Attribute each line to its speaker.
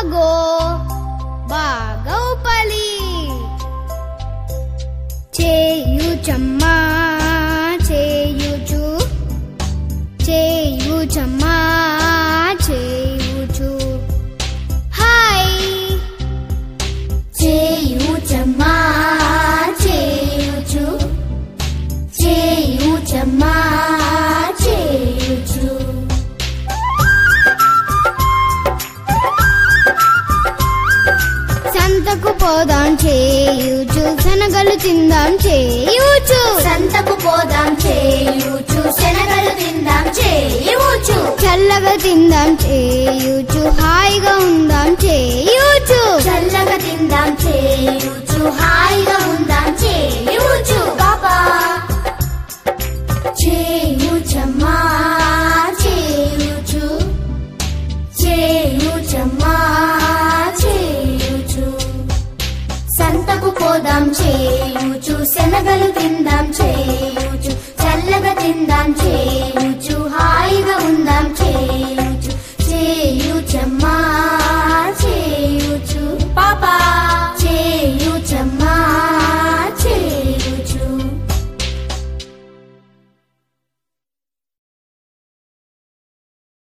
Speaker 1: అగో బాగా ఊపాలి. చేయుచమ్మా చేయుచు చేయుచమ్మా చేయుచు హాయ్.
Speaker 2: చేయుచమ్మా చేయుచు చేయుచమ్మా చేయుచు.
Speaker 1: సంతకు పోదాం చేయుచు శనగలు తిందాం చేయుచు.
Speaker 2: సంతకు పోదాం చేయుచు శనగలు తిందాం చేయుచు.
Speaker 1: చల్లగా తిందాం చేయుచు హాయిగా ఉందాం చేయుచు.
Speaker 2: చల్లగా తిందాం చేయుచు హాయిగా ఉందాం చేయుచు. పాపా చేయుచమ్మా చేయుచు చేయుచమ్మా చేయుచు. సంతకు పోదాం చేయుచు శనగలు తిందాం చేయుచు. చల్లగా తిందాం చేయుచు